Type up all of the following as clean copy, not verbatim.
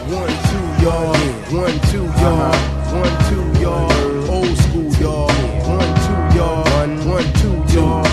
1, 2, y'all. 1, 2, y'all. 1, 2, y'all. Old school, y'all. 1, 2, y'all. 1, 2, y'all.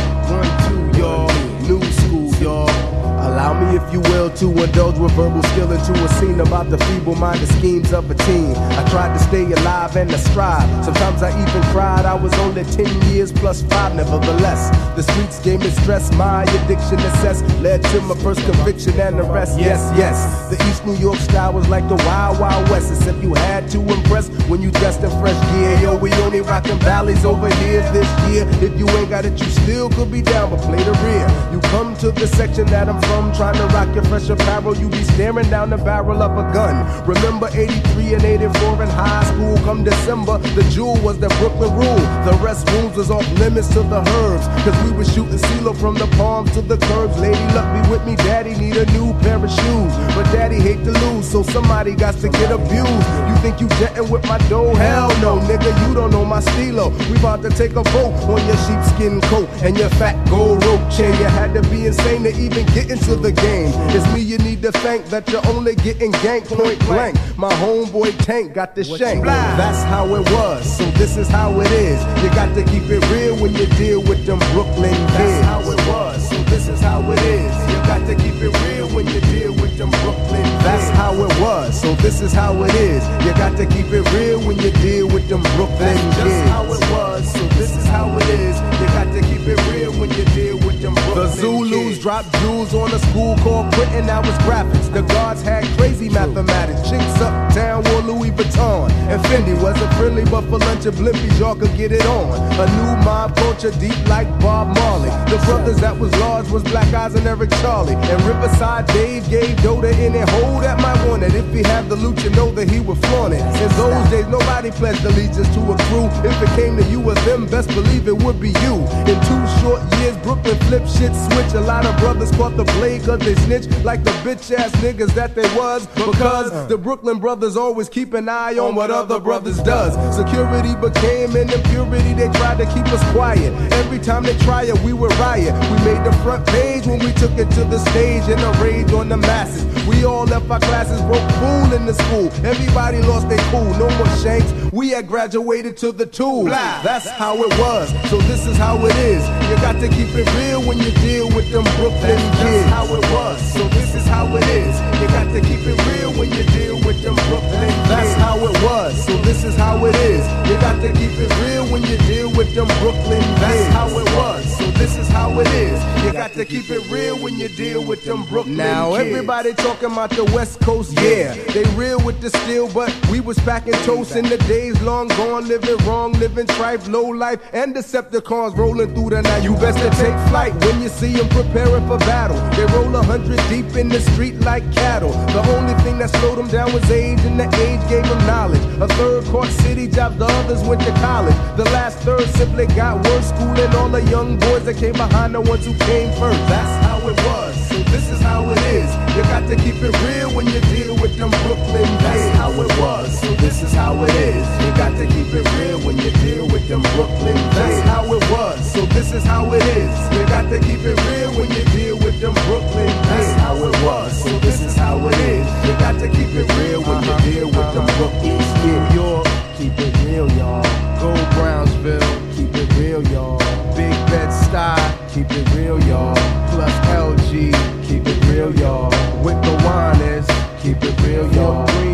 1, 2, y'all. New school, y'all. Allow me, if you will, to indulge with verbal skill into a scene about the feeble-minded schemes of a teen. I tried to stay alive and to strive. Sometimes I even cried. I was only 10 years plus 5, nevertheless. The streets gave me stress. My addiction assessed led to my first conviction and arrest. Yes, yes. The East New York style was like the Wild Wild West, except you had to impress when you dressed in fresh gear. Yo, we only rockin' valleys over here this year. If you ain't got it, you still could be down, but play the rear. You come to the section that I'm from, trying to rock your fresh apparel, you be staring down the barrel of a gun. Remember 83 and 84 in high school. Come December, the jewel was the Brooklyn rule. The restrooms was off limits to the herbs, cause we was shooting CeeLo from the palms to the curbs. Lady, luck be with me, daddy need a new pair of shoes, but daddy hate to lose, so somebody got to get abused. You think you jetting with my dough? Hell no, nigga, you don't know my stilo. We about to take a vote on your sheepskin coat and your fat gold rope chain. You had to be insane to even get into the game. It's me you need to thank that you're only getting ganked point blank. My homeboy Tank got the shank. That's how it was, so this is how it is. You got to keep it real when you deal with them Brooklyn kids. That's how it was, so this is how it is. You got to keep it real when you deal with them Brooklyn kids. That's how it was, so this is how it is. You got to keep it real when you deal with them Brooklyn kids. That's just how it was, so this is how it is. You got to keep it real when you deal with them Brooklyn kids. The Zulus dropped jewels on a school called Britain, that was graphics. The guards had crazy mathematics. Chicks uptown wore Louis Vuitton, and Fendi wasn't friendly, but for lunch and blimpies y'all could get it on. A new mob culture deep like Bob Marley. The brothers that was large was Black Eyes and Eric Charlie, and Riverside Dave gave Dota any hole that might want it. If he had the loot, you know that he would flaunt it. In those days nobody pledged allegiance to a crew. If it came to you or them, best believe it would be you. In 2 short years Brooklyn flipped shit switch. A lot of brothers caught the blade cause they snitched like the bitch ass niggas that they was, because the Brooklyn brothers always keep an eye on what other brothers does. Security became an impurity, they tried to keep us quiet. Every time they try it, we would riot. We made the front page when we took it to the stage and a rage on the masses. We all left our classes broke fool in the school. Everybody lost their cool, no more shanks. We had graduated to the tool. That's how it was, so this is how it is. You got to keep it real when you deal with them Brooklyn kids. That's how it was, so this is how it is. You got to keep it real when you deal with them Brooklyn kids. That's how it was, so this is how it is. You got to keep it real when you deal with them Brooklyn kids. That's how it was, so this is how it is. You got to keep it real when you deal with them Brooklyn kids. Now everybody talking about the West Coast, yeah. They real with the steel, but we was packing toast in the days long gone, living wrong, living trife, low life, and Decepticons rolling through the night. You best to take flight when you see them preparing for battle. They roll 100 deep in the street like cattle. The only thing that slowed them down was age, and the age gave them knowledge. A third caught city job, the others went to college. The last third simply got worse, schooling all the young boys that came behind the ones who came first. That's how it was, so this is how it is. You got to keep it real when you deal with them Brooklyn kids. That's how it was, so this is how it is. You got to keep it real when you deal with them Brooklyn kids. That's how it was, so this is how it is. You got to keep it real when you deal with them Brooklyn kids. That's how it was, so this is how it is. You got to keep it real when you deal with them Brooklyn kids. New York, keep it real, y'all. Go Brownsville, keep it real, y'all. Big Bed-Stuy, keep it real, y'all. Plus LG, keep it real, y'all. With the Winers, keep it real, y'all.